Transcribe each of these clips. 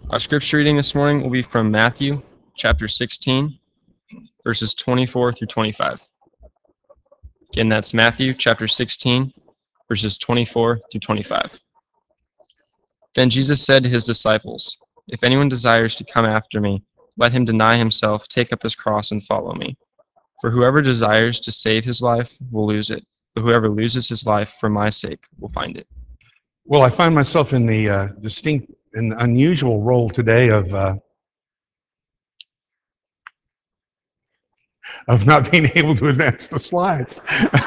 Our scripture reading this morning will be from Matthew chapter 16, verses 24 through 25. Again, that's Matthew chapter 16, verses 24 through 25. Then Jesus said to his disciples, "If anyone desires to come after me, let him deny himself, take up his cross, and follow me. For whoever desires to save his life will lose it, but whoever loses his life for my sake will find it." Well, I find myself in the distinct and unusual role today of not being able to advance the slides.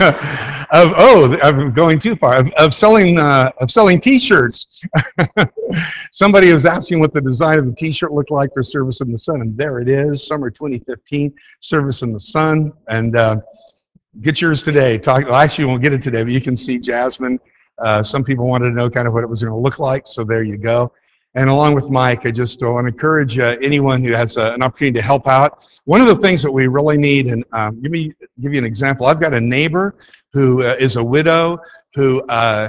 I'm going too far. Of selling T-shirts. Somebody was asking what the design of the T-shirt looked like for Service in the Sun, and there it is, summer 2015, Service in the Sun, and get yours today. Actually, you won't get it today, but you can see Jasmine. Some people wanted to know kind of what it was going to look like, so there you go. And along with Mike, I just want to encourage anyone who has an opportunity to help out. One of the things that we really need, and give you an example. I've got a neighbor who is a widow who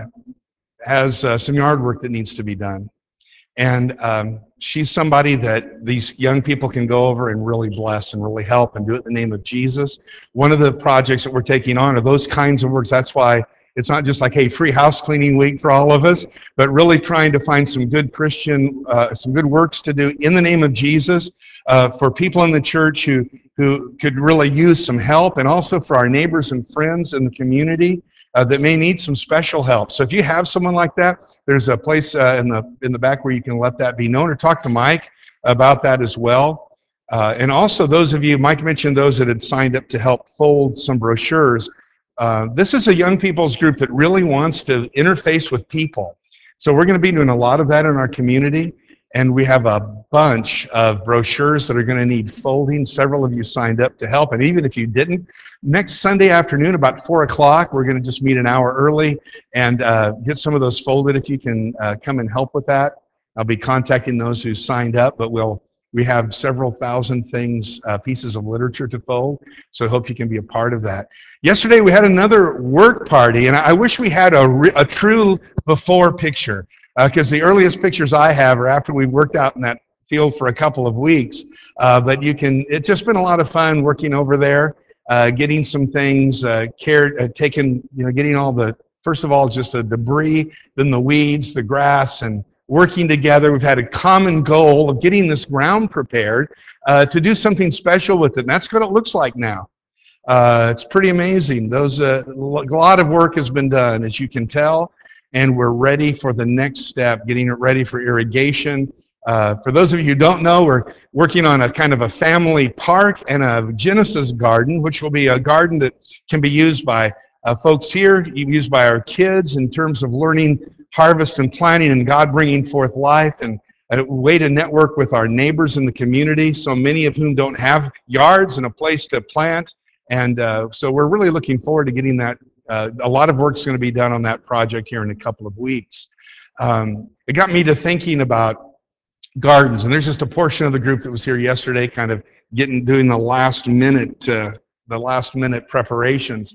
has some yard work that needs to be done. And she's somebody that these young people can go over and really bless and really help and do it in the name of Jesus. One of the projects that we're taking on are those kinds of works. That's why it's not just like, hey, free house cleaning week for all of us, but really trying to find some good Christian, some good works to do in the name of Jesus for people in the church who could really use some help, and also for our neighbors and friends in the community that may need some special help. So if you have someone like that, there's a place in the back where you can let that be known, or talk to Mike about that as well. And also those of you, Mike mentioned those that had signed up to help fold some brochures. This is a young people's group that really wants to interface with people. So we're going to be doing a lot of that in our community, and we have a bunch of brochures that are going to need folding. Several of you signed up to help, and even if you didn't, next Sunday afternoon about 4 o'clock, we're going to just meet an hour early and get some of those folded if you can come and help with that. I'll be contacting those who signed up, but we have several thousand things, pieces of literature to fold, so I hope you can be a part of that. Yesterday we had another work party, and I wish we had a true before picture, because the earliest pictures I have are after we worked out in that field for a couple of weeks. But it's just been a lot of fun working over there, getting some things getting all the, first of all, just the debris, then the weeds, the grass, and working together. We've had a common goal of getting this ground prepared to do something special with it, and that's what it looks like now. It's pretty amazing. A lot of work has been done, as you can tell, and we're ready for the next step, getting it ready for irrigation. For those of you who don't know, we're working on a kind of a family park and a Genesis garden, which will be a garden that can be used by folks here, used by our kids in terms of learning harvest and planting and God bringing forth life, and a way to network with our neighbors in the community, so many of whom don't have yards and a place to plant. And so we're really looking forward to getting that. A lot of work's going to be done on that project here in a couple of weeks. It got me to thinking about gardens, and there's just a portion of the group that was here yesterday kind of doing the last minute preparations.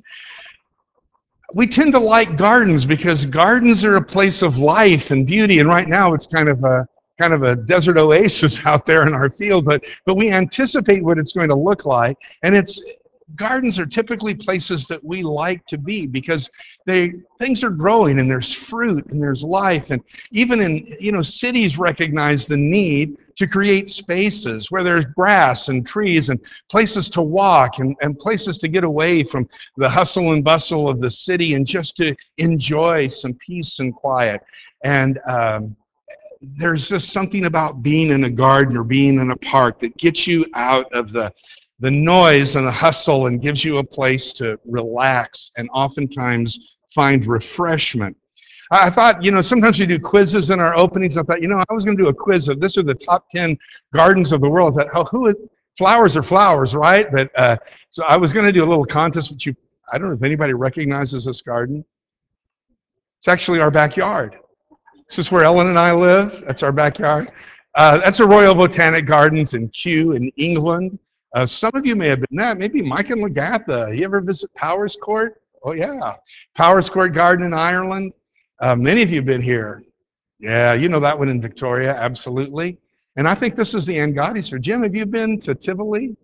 We tend to like gardens because gardens are a place of life and beauty, and right now it's kind of a desert oasis out there in our field, but we anticipate what it's going to look like, and gardens are typically places that we like to be because things are growing and there's fruit and there's life, and even in cities recognize the need to create spaces where there's grass and trees and places to walk and places to get away from the hustle and bustle of the city and just to enjoy some peace and quiet. And there's just something about being in a garden or being in a park that gets you out of the noise and the hustle and gives you a place to relax and oftentimes find refreshment. I thought, sometimes we do quizzes in our openings. I thought, I was going to do a quiz of this are the top 10 gardens of the world. I thought, flowers are flowers, right? But so I was going to do a little contest, but I don't know if anybody recognizes this garden. It's actually our backyard. This is where Ellen and I live. That's our backyard. That's a Royal Botanic Gardens in Kew in England. Some of you may have been there. Maybe Mike and Lagatha. You ever visit Powerscourt? Oh, yeah. Powerscourt Garden in Ireland. Many of you have been here. Yeah, you know that one in Victoria, absolutely. And I think this is the Angatis. Or Jim, have you been to Tivoli?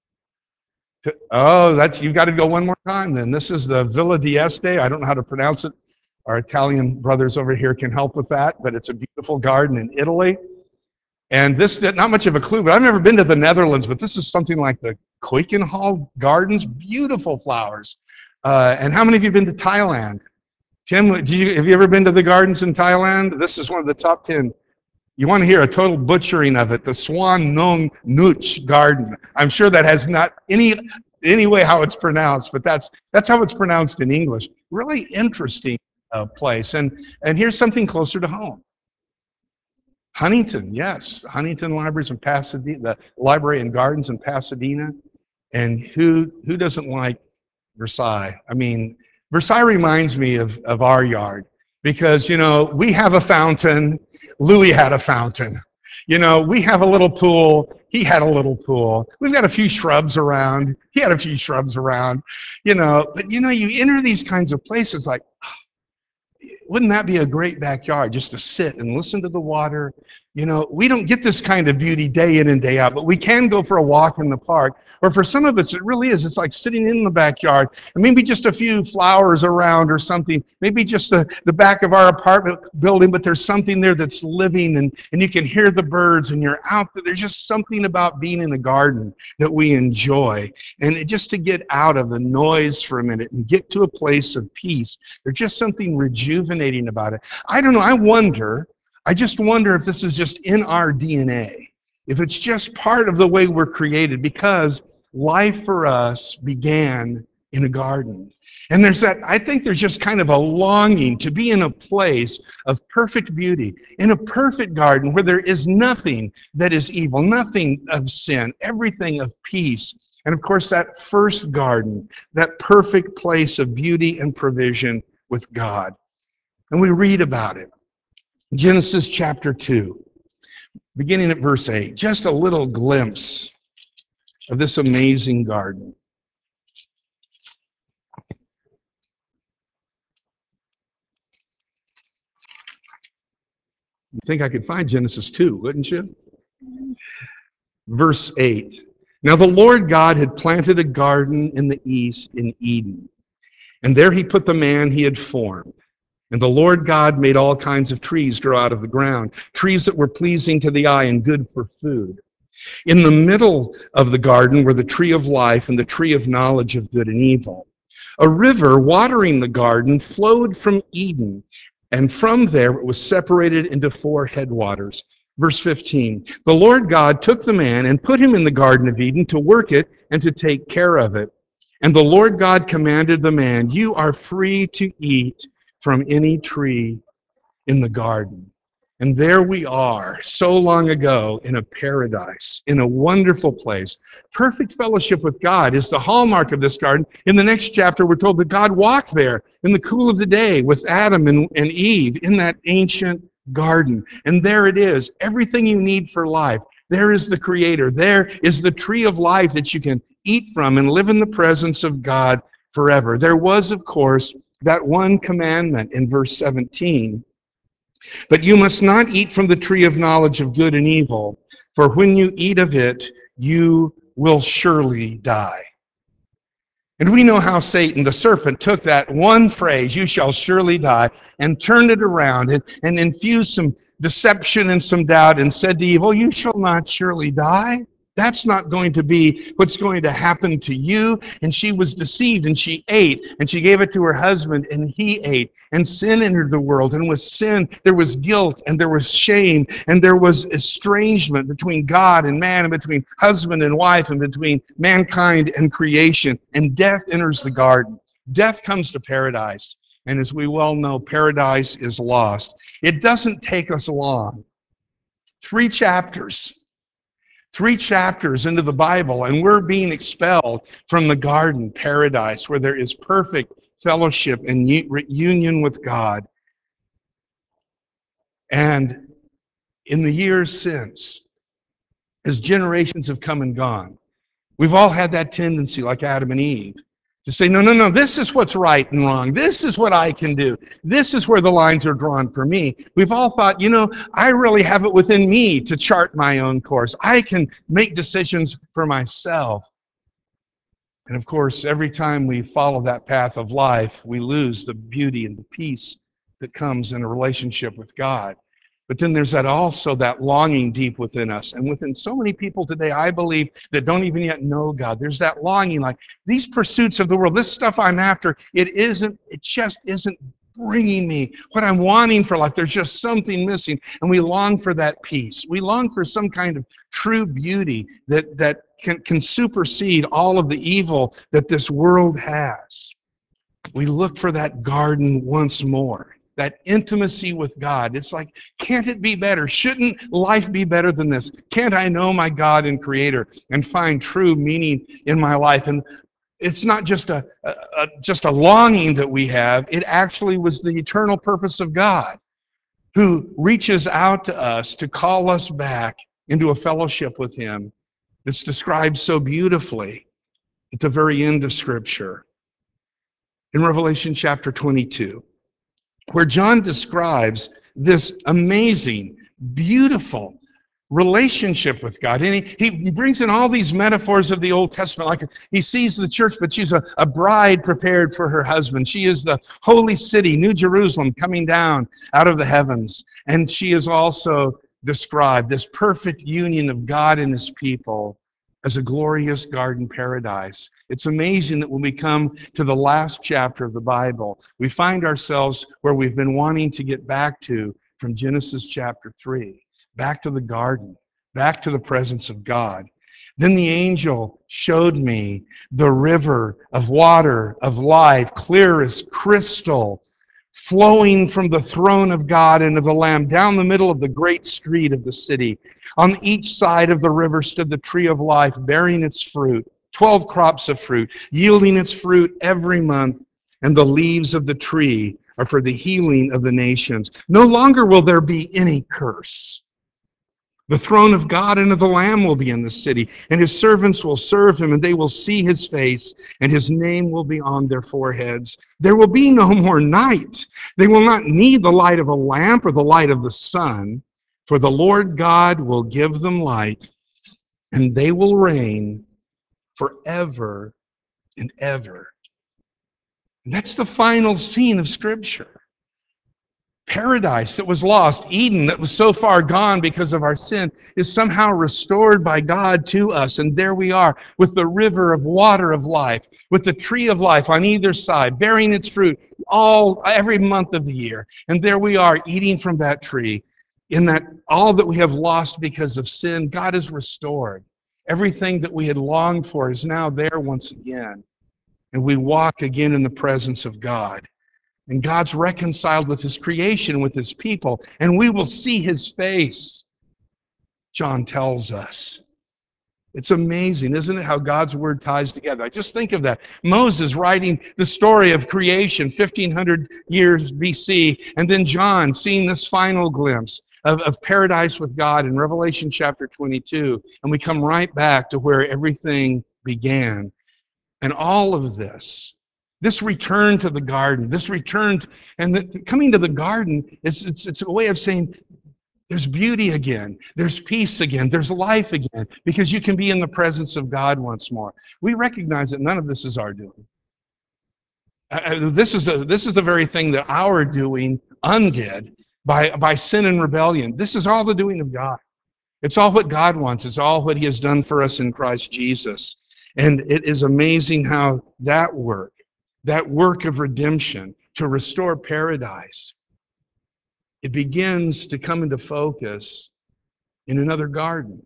Oh, you've got to go one more time then. This is the Villa d'Este. I don't know how to pronounce it. Our Italian brothers over here can help with that, but it's a beautiful garden in Italy. And this, not much of a clue, but I've never been to the Netherlands, but this is something like the Keukenhal Gardens, beautiful flowers. And how many of you have been to Thailand? Tim, have you ever been to the gardens in Thailand? This is one of the top 10. You want to hear a total butchering of it, the Swan Nong Nuch Garden. I'm sure that has not any way how it's pronounced, but that's how it's pronounced in English. Really interesting place. And here's something closer to home. Huntington, yes. Huntington Libraries in Pasadena, the Library and Gardens in Pasadena. And who doesn't like Versailles? I mean, Versailles reminds me of our yard because, you know, we have a fountain. Louis had a fountain. You know, we have a little pool. He had a little pool. We've got a few shrubs around. He had a few shrubs around. You know, but, you know, you enter these kinds of places like, wouldn't that be a great backyard just to sit and listen to the water? You know, we don't get this kind of beauty day in and day out, but we can go for a walk in the park. Or for some of us, it really is. It's like sitting in the backyard and maybe just a few flowers around or something. Maybe just the back of our apartment building, but there's something there that's living and you can hear the birds and you're out there. There's just something about being in a garden that we enjoy. And just to get out of the noise for a minute and get to a place of peace, there's just something rejuvenating about it. I don't know. I just wonder if this is just in our DNA, if it's just part of the way we're created, because life for us began in a garden. And I think there's just kind of a longing to be in a place of perfect beauty, in a perfect garden where there is nothing that is evil, nothing of sin, everything of peace. And of course, that first garden, that perfect place of beauty and provision with God. And we read about it. Genesis chapter 2, beginning at verse 8, just a little glimpse of this amazing garden. You think I could find Genesis 2, wouldn't you? Verse 8. Now the Lord God had planted a garden in the east in Eden, and there he put the man he had formed. And the Lord God made all kinds of trees grow out of the ground, trees that were pleasing to the eye and good for food. In the middle of the garden were the tree of life and the tree of knowledge of good and evil. A river watering the garden flowed from Eden, and from there it was separated into 4 headwaters. Verse 15, the Lord God took the man and put him in the Garden of Eden to work it and to take care of it. And the Lord God commanded the man, you are free to eat from any tree in the garden. And there we are, so long ago, in a paradise, in a wonderful place. Perfect fellowship with God is the hallmark of this garden. In the next chapter, we're told that God walked there in the cool of the day with Adam and Eve in that ancient garden. And there it is, everything you need for life. There is the Creator. There is the tree of life that you can eat from and live in the presence of God forever. There was, of course, that one commandment in verse 17. But you must not eat from the tree of knowledge of good and evil, for when you eat of it, you will surely die. And we know how Satan, the serpent, took that one phrase, you shall surely die, and turned it around and infused some deception and some doubt and said to Eve, oh, you shall not surely die. That's not going to be what's going to happen to you. And she was deceived and she ate and she gave it to her husband and he ate. And sin entered the world. And with sin, there was guilt and there was shame and there was estrangement between God and man and between husband and wife and between mankind and creation. And death enters the garden. Death comes to paradise. And as we well know, paradise is lost. It doesn't take us long. 3 chapters into the Bible, and we're being expelled from the garden, paradise, where there is perfect fellowship and union with God. And in the years since, as generations have come and gone, we've all had that tendency, like Adam and Eve, To say, no, no, no, this is what's right and wrong. This is what I can do. This is where the lines are drawn for me. We've all thought, I really have it within me to chart my own course. I can make decisions for myself. And of course, every time we follow that path of life, we lose the beauty and the peace that comes in a relationship with God. But then there's also that longing deep within us. And within so many people today, I believe, that don't even yet know God. There's that longing, like these pursuits of the world, this stuff I'm after, it just isn't bringing me what I'm wanting for life. There's just something missing. And we long for that peace. We long for some kind of true beauty that can supersede all of the evil that this world has. We look for that garden once more. That intimacy with God. It's like, can't it be better? Shouldn't life be better than this? Can't I know my God and Creator and find true meaning in my life? And it's not just a longing that we have. It actually was the eternal purpose of God, who reaches out to us to call us back into a fellowship with Him. It's described so beautifully at the very end of Scripture. In Revelation chapter 22. Where John describes this amazing, beautiful relationship with God. And he brings in all these metaphors of the Old Testament. Like he sees the church, but she's a bride prepared for her husband. She is the holy city, New Jerusalem, coming down out of the heavens. And she is also described, this perfect union of God and His people, as a glorious garden paradise. It's amazing that when we come to the last chapter of the Bible, we find ourselves where we've been wanting to get back to from Genesis chapter 3, back to the garden, back to the presence of God. Then the angel showed me the river of water of life, clear as crystal, flowing from the throne of God and of the Lamb down the middle of the great street of the city. On each side of the river stood the tree of life, bearing its fruit, 12 crops of fruit, yielding its fruit every month, and the leaves of the tree are for the healing of the nations. No longer will there be any curse. The throne of God and of the Lamb will be in the city, and His servants will serve Him, and they will see His face, and His name will be on their foreheads. There will be no more night. They will not need the light of a lamp or the light of the sun, for the Lord God will give them light, and they will reign forever and ever. And that's the final scene of Scripture. Paradise that was lost, Eden that was so far gone because of our sin, is somehow restored by God to us. And there we are with the river of water of life, with the tree of life on either side, bearing its fruit every month of the year. And there we are eating from that tree. In that all that we have lost because of sin, God has restored. Everything that we had longed for is now there once again. And we walk again in the presence of God. And God's reconciled with His creation, with His people, and we will see His face, John tells us. It's amazing, isn't it, how God's Word ties together? I just think of that. Moses writing the story of creation 1,500 years BC, and then John seeing this final glimpse of paradise with God in Revelation chapter 22, and we come right back to where everything began. And all of this return to the garden, coming to the garden, it's a way of saying there's beauty again, there's peace again, there's life again, because you can be in the presence of God once more. We recognize that none of this is our doing. This is the very thing that our doing undid by sin and rebellion. This is all the doing of God. It's all what God wants. It's all what He has done for us in Christ Jesus. And it is amazing how that work of redemption to restore paradise, it begins to come into focus in another garden.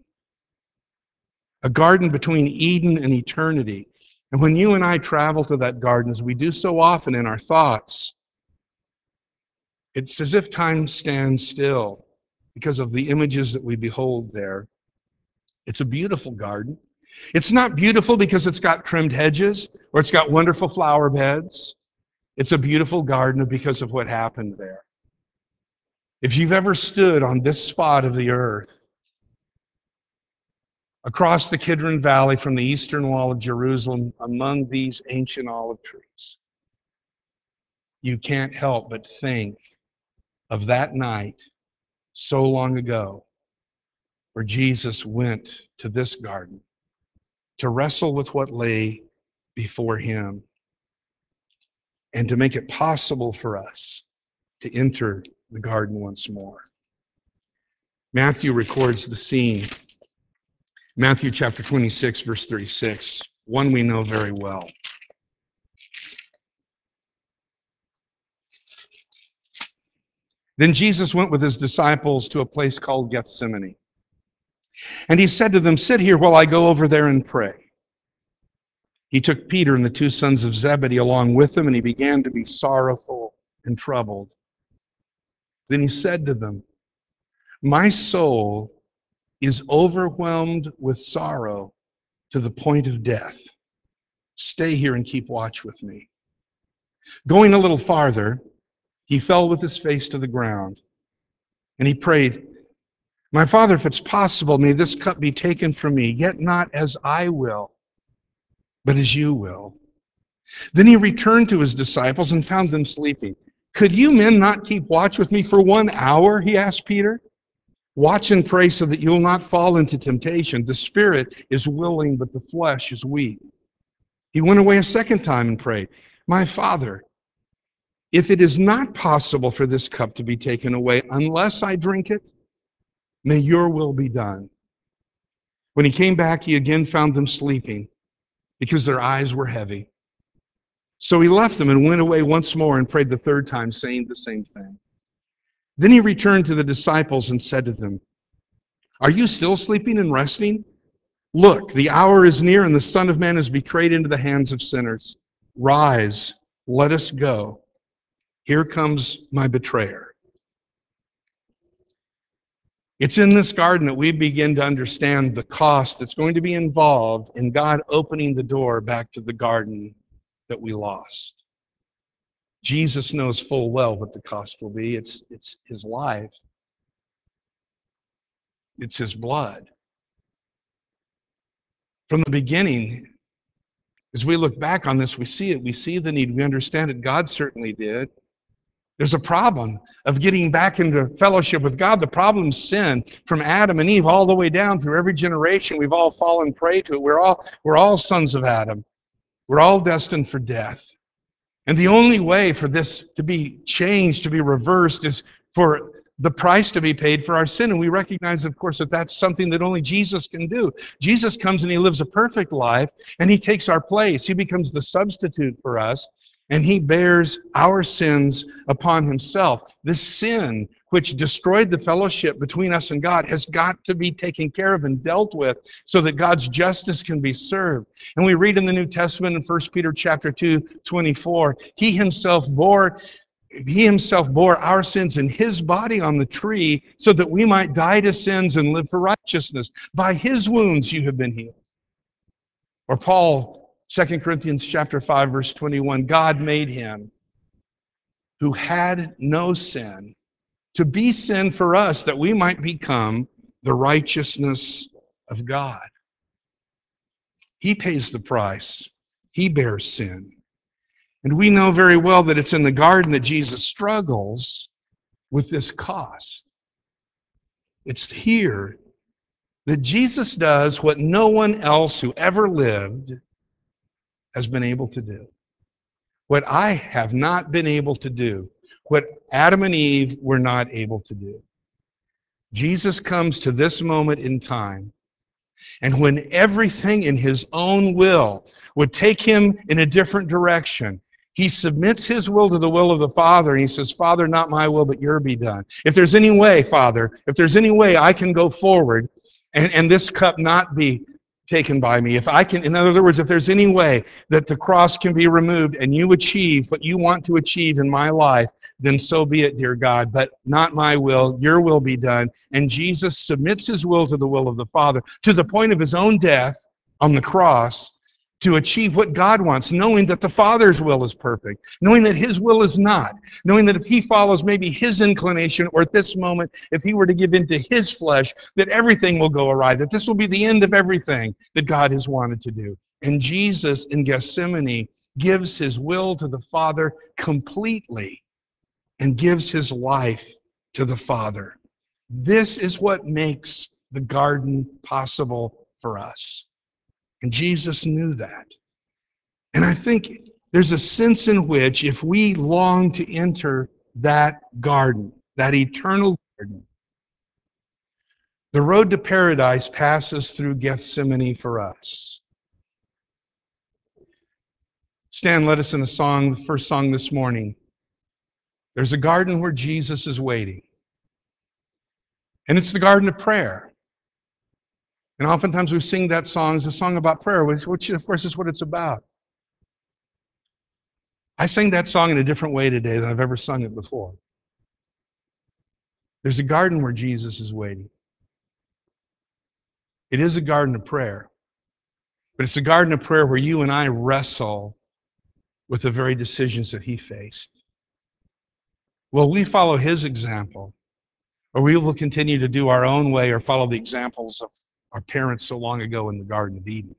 A garden between Eden and eternity. And when you and I travel to that garden, as we do so often in our thoughts, it's as if time stands still because of the images that we behold there. It's a beautiful garden. It's not beautiful because it's got trimmed hedges or it's got wonderful flower beds. It's a beautiful garden because of what happened there. If you've ever stood on this spot of the earth across the Kidron Valley from the eastern wall of Jerusalem among these ancient olive trees, you can't help but think of that night so long ago where Jesus went to this garden to wrestle with what lay before him and to make it possible for us to enter the garden once more. Matthew records the scene. Matthew chapter 26, verse 36, one we know very well. Then Jesus went with his disciples to a place called Gethsemane. And he said to them, "Sit here while I go over there and pray." He took Peter and the two sons of Zebedee along with him, and he began to be sorrowful and troubled. Then he said to them, "My soul is overwhelmed with sorrow to the point of death. Stay here and keep watch with me." Going a little farther, he fell with his face to the ground, and he prayed, "My Father, if it's possible, may this cup be taken from me, yet not as I will, but as you will." Then he returned to his disciples and found them sleeping. "Could you men not keep watch with me for 1 hour?" he asked Peter. "Watch and pray so that you will not fall into temptation. The spirit is willing, but the flesh is weak." He went away a second time and prayed, "My Father, if it is not possible for this cup to be taken away unless I drink it, may your will be done." When he came back, he again found them sleeping because their eyes were heavy. So he left them and went away once more and prayed the third time, saying the same thing. Then he returned to the disciples and said to them, "Are you still sleeping and resting? Look, the hour is near and the Son of Man is betrayed into the hands of sinners. Rise, let us go. Here comes my betrayer." It's in this garden that we begin to understand the cost that's going to be involved in God opening the door back to the garden that we lost. Jesus knows full well what the cost will be. It's his life. It's his blood. From the beginning, as we look back on this, we see it. We see the need. We understand it. God certainly did. There's a problem of getting back into fellowship with God. The problem's sin. From Adam and Eve all the way down through every generation, we've all fallen prey to it. We're all sons of Adam. We're all destined for death. And the only way for this to be changed, to be reversed, is for the price to be paid for our sin. And we recognize, of course, that that's something that only Jesus can do. Jesus comes and he lives a perfect life, and he takes our place. He becomes the substitute for us, and he bears our sins upon himself. This sin, which destroyed the fellowship between us and God, has got to be taken care of and dealt with so that God's justice can be served. And we read in the New Testament in 1 Peter chapter 2:24, He himself bore our sins in his body on the tree so that we might die to sins and live for righteousness. By his wounds you have been healed. Or Paul, 2 Corinthians chapter 5, verse 21, God made him who had no sin to be sin for us, that we might become the righteousness of God. He pays the price. He bears sin. And we know very well that it's in the garden that Jesus struggles with this cost. It's here that Jesus does what no one else who ever lived has been able to do. What I have not been able to do. What Adam and Eve were not able to do. Jesus comes to this moment in time, and when everything in his own will would take him in a different direction, he submits his will to the will of the Father, and he says, "Father, not my will, but your be done. If there's any way, Father, if there's any way I can go forward and this cup not be taken by me, if I can, in other words, if there's any way that the cross can be removed and you achieve what you want to achieve in my life, then so be it, dear God, but not my will, your will be done." And Jesus submits his will to the will of the Father to the point of his own death on the cross, to achieve what God wants, knowing that the Father's will is perfect, knowing that His will is not, knowing that if he follows maybe his inclination, or at this moment, if he were to give into his flesh, that everything will go awry, that this will be the end of everything that God has wanted to do. And Jesus in Gethsemane gives his will to the Father completely and gives his life to the Father. This is what makes the garden possible for us. And Jesus knew that. And I think there's a sense in which if we long to enter that garden, that eternal garden, the road to paradise passes through Gethsemane for us. Stan led us in a song, the first song this morning. There's a garden where Jesus is waiting. And it's the garden of prayer. And oftentimes we sing that song as a song about prayer, which of course is what it's about. I sang that song in a different way today than I've ever sung it before. There's a garden where Jesus is waiting. It is a garden of prayer. But it's a garden of prayer where you and I wrestle with the very decisions that he faced. Will we follow his example? Or we will continue to do our own way or follow the examples of our parents so long ago in the Garden of Eden?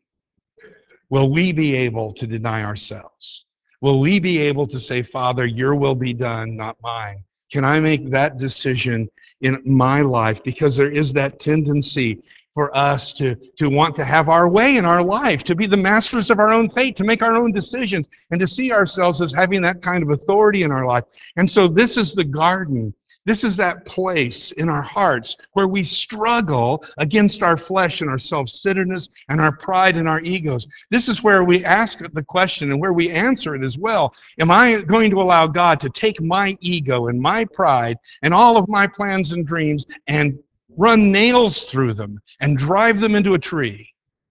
Will we be able to deny ourselves? Will we be able to say, Father, your will be done, not mine? Can I make that decision in my life? Because there is that tendency for us to want to have our way in our life, to be the masters of our own fate, to make our own decisions, and to see ourselves as having that kind of authority in our life. And so this is the garden. This is that place in our hearts where we struggle against our flesh and our self-centeredness and our pride and our egos. This is where we ask the question and where we answer it as well. Am I going to allow God to take my ego and my pride and all of my plans and dreams and run nails through them and drive them into a tree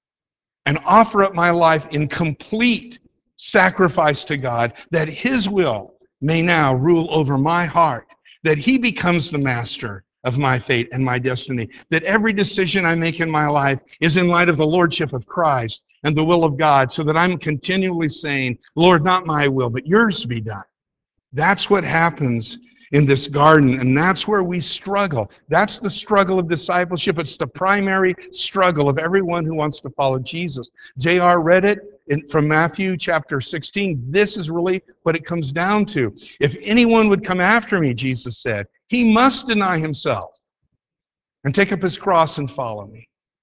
and offer up my life in complete sacrifice to God, that his will may now rule over my heart, that he becomes the master of my fate and my destiny, that every decision I make in my life is in light of the lordship of Christ and the will of God, so that I'm continually saying, Lord, not my will, but yours be done. That's what happens in this garden, and that's where we struggle. That's the struggle of discipleship. It's the primary struggle of everyone who wants to follow Jesus. J.R. read it from Matthew chapter 16. This is really what it comes down to. If anyone would come after me, Jesus said, he must deny himself and take up his cross and follow me.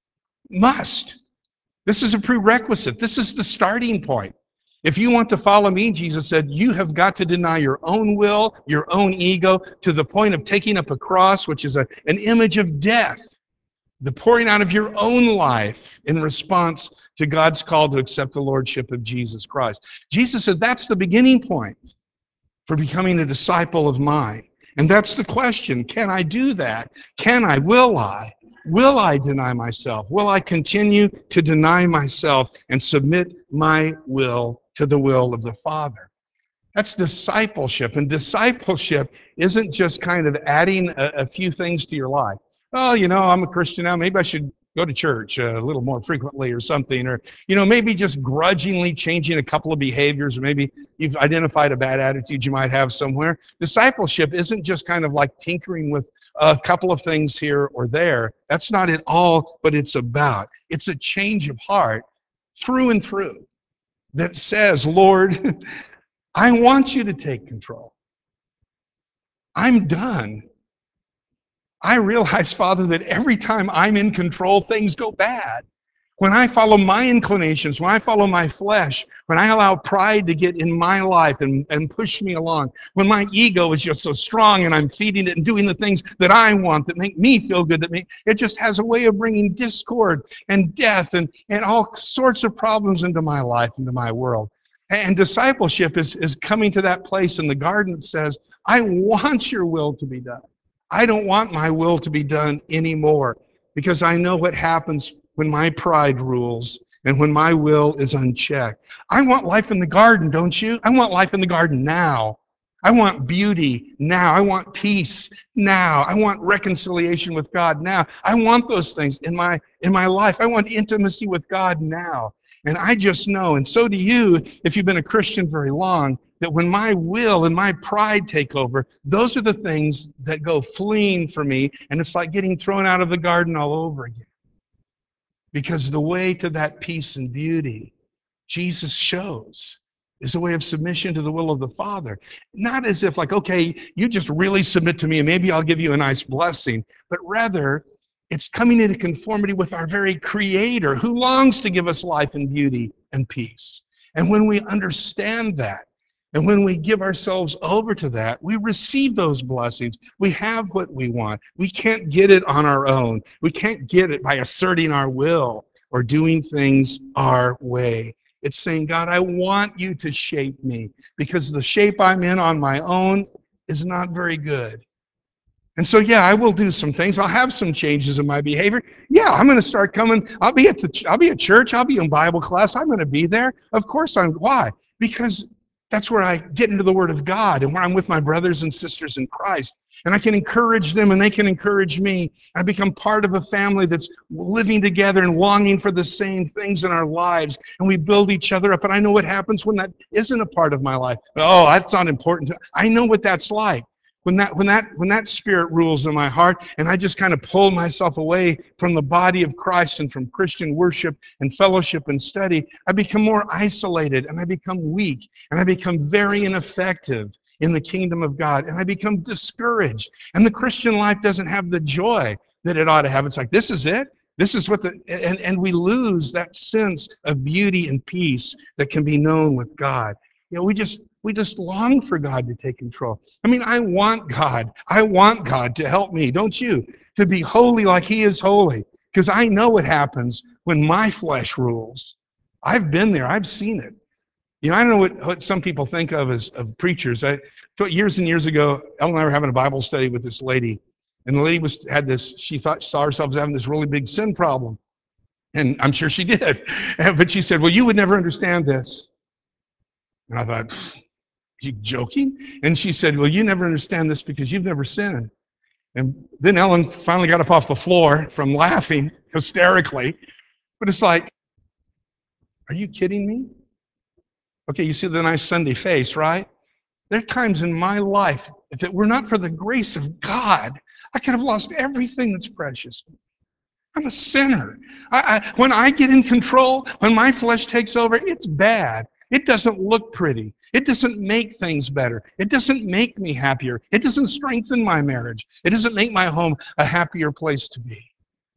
Must. This is a prerequisite. This is the starting point. If you want to follow me, Jesus said, you have got to deny your own will, your own ego, to the point of taking up a cross, which is an image of death, the pouring out of your own life in response to God's call to accept the lordship of Jesus Christ. Jesus said that's the beginning point for becoming a disciple of mine. And that's the question. Can I do that? Can I? Will I? Will I deny myself? Will I continue to deny myself and submit my will to the will of the Father? That's discipleship. And discipleship isn't just kind of adding a few things to your life. Oh, I'm a Christian now. Maybe I should go to church a little more frequently or something. Or, maybe just grudgingly changing a couple of behaviors. Or maybe you've identified a bad attitude you might have somewhere. Discipleship isn't just kind of like tinkering with a couple of things here or there. That's not at all what it's about. It's a change of heart through and through that says, Lord, I want you to take control. I'm done. I realize, Father, that every time I'm in control, things go bad. When I follow my inclinations, when I follow my flesh, when I allow pride to get in my life and push me along, when my ego is just so strong and I'm feeding it and doing the things that I want that make me feel good, it just has a way of bringing discord and death and all sorts of problems into my life, into my world. And discipleship is coming to that place in the garden that says, I want your will to be done. I don't want my will to be done anymore, because I know what happens when my pride rules and when my will is unchecked. I want life in the garden, don't you? I want life in the garden now. I want beauty now. I want peace now. I want reconciliation with God now. I want those things in my life. I want intimacy with God now. And I just know, and so do you if you've been a Christian very long, that when my will and my pride take over, those are the things that go fleeing for me, and it's like getting thrown out of the garden all over again. Because the way to that peace and beauty, Jesus shows, is a way of submission to the will of the Father. Not as if like, okay, you just really submit to me and maybe I'll give you a nice blessing, but rather it's coming into conformity with our very Creator who longs to give us life and beauty and peace. And when we understand that, and when we give ourselves over to that, we receive those blessings. We have what we want. We can't get it on our own. We can't get it by asserting our will or doing things our way. It's saying, God, I want you to shape me because the shape I'm in on my own is not very good. And so, yeah, I will do some things. I'll have some changes in my behavior. Yeah, I'm going to start coming. I'll be at church. I'll be in Bible class. I'm going to be there. Of course why? Because that's where I get into the Word of God and where I'm with my brothers and sisters in Christ. And I can encourage them and they can encourage me. I become part of a family that's living together and longing for the same things in our lives. And we build each other up. And I know what happens when that isn't a part of my life. Oh, that's not important. I know what that's like. When that spirit rules in my heart and I just kind of pull myself away from the body of Christ and from Christian worship and fellowship and study, I become more isolated and I become weak and I become very ineffective in the kingdom of God and I become discouraged. And the Christian life doesn't have the joy that it ought to have. It's like, this is it. This is what and we lose that sense of beauty and peace that can be known with God. You know, we just long for God to take control. I mean, I want God. I want God to help me, don't you? To be holy like He is holy. Because I know what happens when my flesh rules. I've been there. I've seen it. You know, I don't know what some people think of as of preachers. Years and years ago, Ellen and I were having a Bible study with this lady. And the lady she saw herself as having this really big sin problem. And I'm sure she did. But she said, well, you would never understand this. And I thought, you joking? And she said, well, you never understand this because you've never sinned. And then Ellen finally got up off the floor from laughing hysterically. But it's like, are you kidding me? Okay, you see the nice Sunday face, right? There are times in my life, if it were not for the grace of God, I could have lost everything that's precious. I'm a sinner. When I get in control, when my flesh takes over, it's bad. It doesn't look pretty. It doesn't make things better. It doesn't make me happier. It doesn't strengthen my marriage. It doesn't make my home a happier place to be.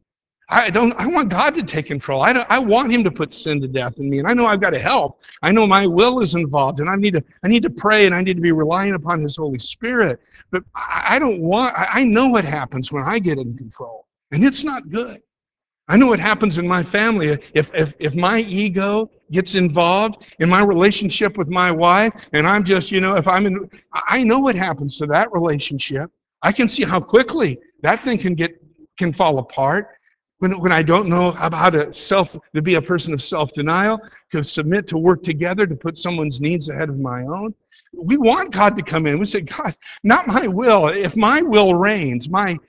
I want God to take control. I want Him to put sin to death in me. And I know I've got to help. I know my will is involved. And I need to pray and I need to be relying upon His Holy Spirit. But I know what happens when I get in control. And it's not good. I know what happens in my family if my ego gets involved in my relationship with my wife, and I'm just, I know what happens to that relationship. I can see how quickly that thing can fall apart when I don't know how to be a person of self-denial, to submit, to work together, to put someone's needs ahead of my own. We want God to come in. We say, God, not my will. If my will reigns, my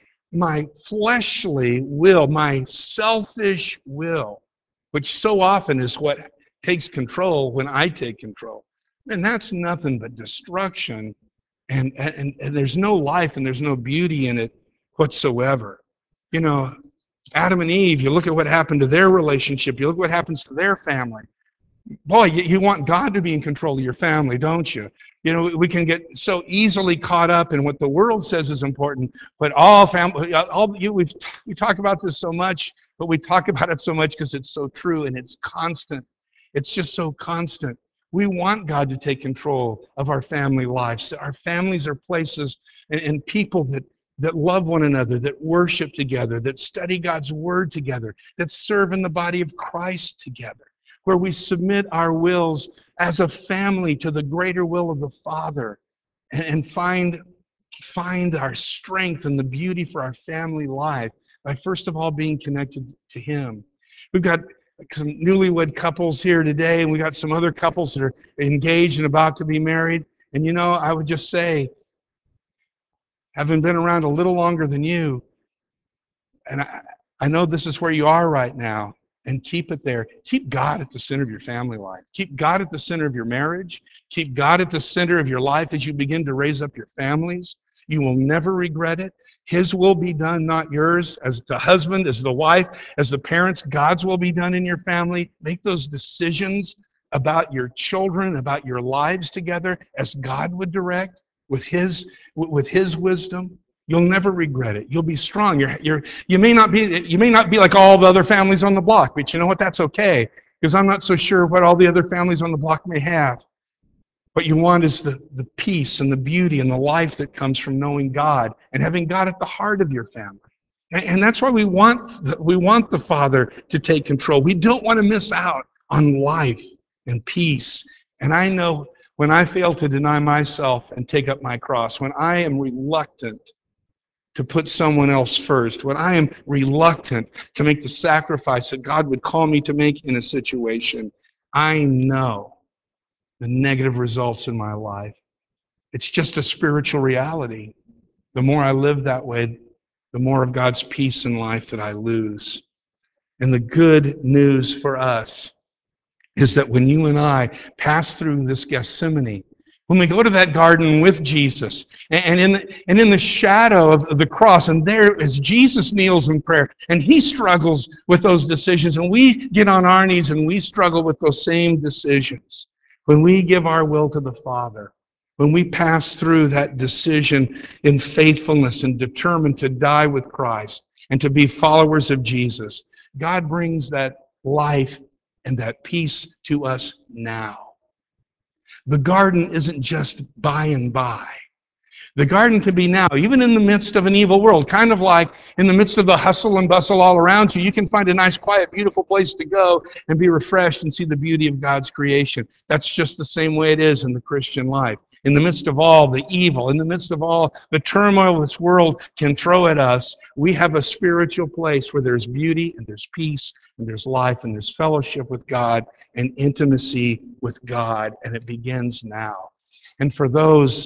fleshly will, my selfish will, which so often is what takes control when I take control. And that's nothing but destruction. And there's no life and there's no beauty in it whatsoever. You know, Adam and Eve, you look at what happened to their relationship. You look at what happens to their family. Boy, you want God to be in control of your family, don't you? You know, we can get so easily caught up in what the world says is important, but we talk about this so much, but we talk about it so much because it's so true and it's constant. It's just so constant. We want God to take control of our family lives. Our families are places and people that love one another, that worship together, that study God's Word together, that serve in the body of Christ together, where we submit our wills as a family to the greater will of the Father and find our strength and the beauty for our family life by first of all being connected to Him. We've got some newlywed couples here today, and we got some other couples that are engaged and about to be married. And you know, I would just say, having been around a little longer than you, and I know this is where you are right now, and keep it there. Keep God at the center of your family life. Keep God at the center of your marriage. Keep God at the center of your life as you begin to raise up your families. You will never regret it. His will be done, not yours. As the husband, as the wife, as the parents, God's will be done in your family. Make those decisions about your children, about your lives together as God would direct with His wisdom. You'll never regret it. You'll be strong. You may not be like all the other families on the block, but you know what? That's okay, because I'm not so sure what all the other families on the block may have. What you want is the peace and the beauty and the life that comes from knowing God and having God at the heart of your family. And that's why we want the Father to take control. We don't want to miss out on life and peace. And I know when I fail to deny myself and take up my cross, when I am reluctant to put someone else first, when I am reluctant to make the sacrifice that God would call me to make in a situation, I know the negative results in my life. It's just a spiritual reality. The more I live that way, the more of God's peace in life that I lose. And the good news for us is that when you and I pass through this Gethsemane, when we go to that garden with Jesus, and in the shadow of the cross, and there as Jesus kneels in prayer, and He struggles with those decisions, and we get on our knees and we struggle with those same decisions. When we give our will to the Father, when we pass through that decision in faithfulness and determined to die with Christ and to be followers of Jesus, God brings that life and that peace to us now. The garden isn't just by and by. The garden can be now, even in the midst of an evil world, kind of like in the midst of the hustle and bustle all around you. You can find a nice, quiet, beautiful place to go and be refreshed and see the beauty of God's creation. That's just the same way it is in the Christian life. In the midst of all the evil, in the midst of all the turmoil this world can throw at us, we have a spiritual place where there's beauty and there's peace and there's life and there's fellowship with God and intimacy with God, and it begins now. And for those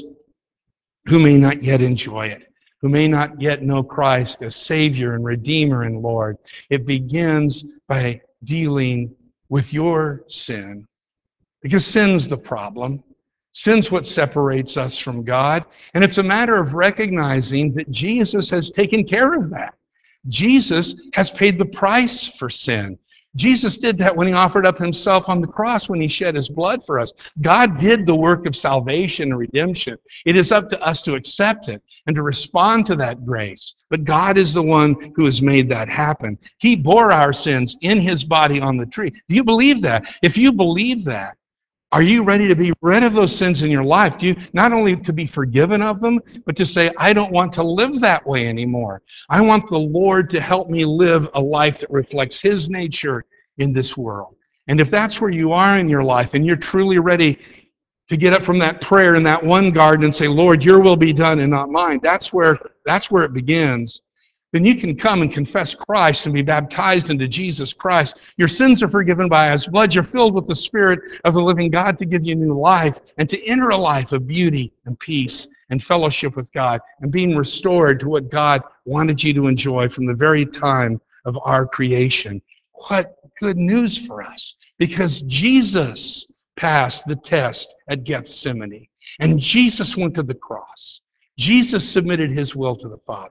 who may not yet enjoy it, who may not yet know Christ as Savior and Redeemer and Lord, it begins by dealing with your sin. Because sin's the problem. Sin's what separates us from God. And it's a matter of recognizing that Jesus has taken care of that. Jesus has paid the price for sin. Jesus did that when He offered up Himself on the cross, when He shed His blood for us. God did the work of salvation and redemption. It is up to us to accept it and to respond to that grace. But God is the one who has made that happen. He bore our sins in His body on the tree. Do you believe that? If you believe that, are you ready to be rid of those sins in your life? Do you not only to be forgiven of them, but to say, I don't want to live that way anymore. I want the Lord to help me live a life that reflects His nature in this world. And if that's where you are in your life and you're truly ready to get up from that prayer in that one garden and say, Lord, your will be done and not mine, that's where it begins. Then you can come and confess Christ and be baptized into Jesus Christ. Your sins are forgiven by His blood. You're filled with the Spirit of the living God to give you new life and to enter a life of beauty and peace and fellowship with God and being restored to what God wanted you to enjoy from the very time of our creation. What good news for us, because Jesus passed the test at Gethsemane and Jesus went to the cross. Jesus submitted His will to the Father.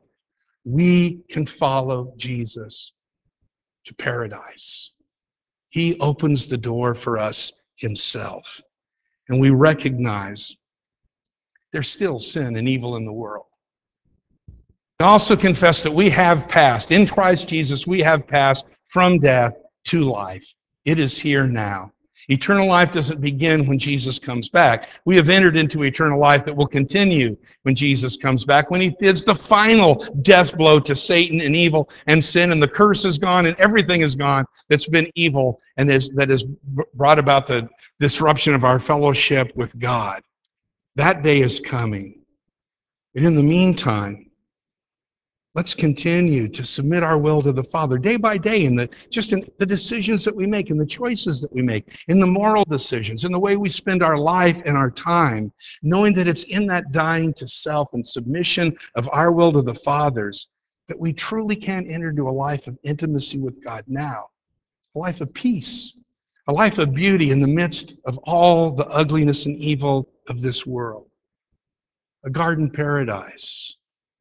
We can follow Jesus to paradise. He opens the door for us Himself. And we recognize there's still sin and evil in the world. We also confess that we have passed, in Christ Jesus, we have passed from death to life. It is here now. Eternal life doesn't begin when Jesus comes back. We have entered into eternal life that will continue when Jesus comes back, when He gives the final death blow to Satan and evil and sin, and the curse is gone and everything is gone that's been evil and that has brought about the disruption of our fellowship with God. That day is coming. And in the meantime, let's continue to submit our will to the Father day by day in the decisions that we make, in the choices that we make, in the moral decisions, in the way we spend our life and our time, knowing that it's in that dying to self and submission of our will to the Father's that we truly can enter into a life of intimacy with God now. a life of peace, a life of beauty in the midst of all the ugliness and evil of this world. A garden paradise.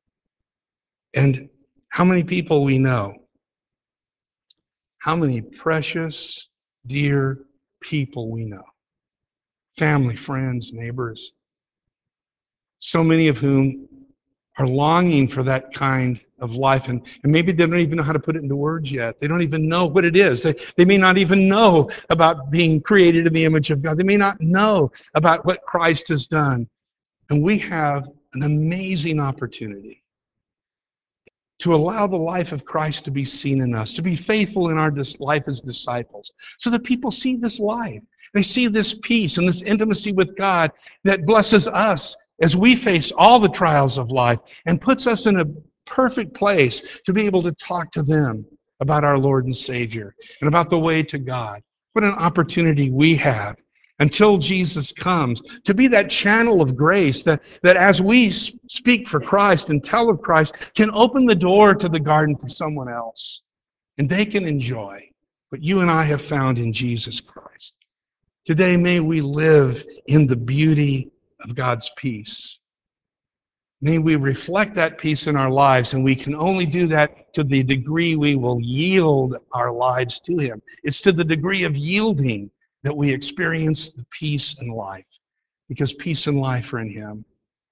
And how many people we know, how many precious, dear people we know, family, friends, neighbors, so many of whom are longing for that kind of life, and maybe they don't even know how to put it into words yet. They don't even know what it is. They may not even know about being created in the image of God. They may not know about what Christ has done. And we have an amazing opportunity to allow the life of Christ to be seen in us, to be faithful in our life as disciples, so that people see this life. They see this peace and this intimacy with God that blesses us as we face all the trials of life and puts us in a perfect place to be able to talk to them about our Lord and Savior and about the way to God. What an opportunity we have until Jesus comes to be that channel of grace that as we speak for Christ and tell of Christ can open the door to the garden for someone else. And they can enjoy what you and I have found in Jesus Christ. Today, may we live in the beauty of God's peace. May we reflect that peace in our lives, and we can only do that to the degree we will yield our lives to Him. It's to the degree of yielding that we experience the peace in life, because peace and life are in Him.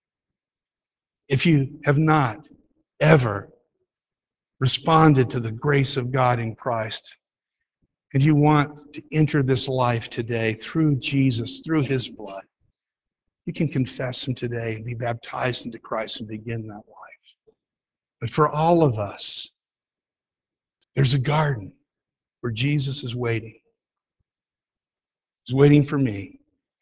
If you have not ever responded to the grace of God in Christ, and you want to enter this life today through Jesus, through His blood, you can confess Him today and be baptized into Christ and begin that life. But for all of us, there's a garden where Jesus is waiting. He's waiting for me.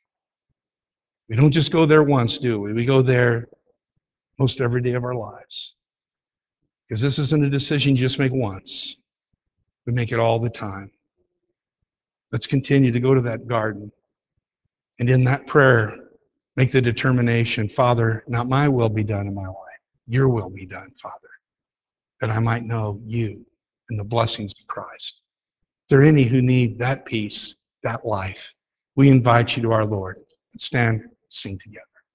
We don't just go there once, do we? We go there most every day of our lives. Because this isn't a decision you just make once. We make it all the time. Let's continue to go to that garden. And in that prayer, make the determination, Father, not my will be done in my life. Your will be done, Father, that I might know you and the blessings of Christ. If there are any who need that peace, that life, we invite you to our Lord. Stand, sing together.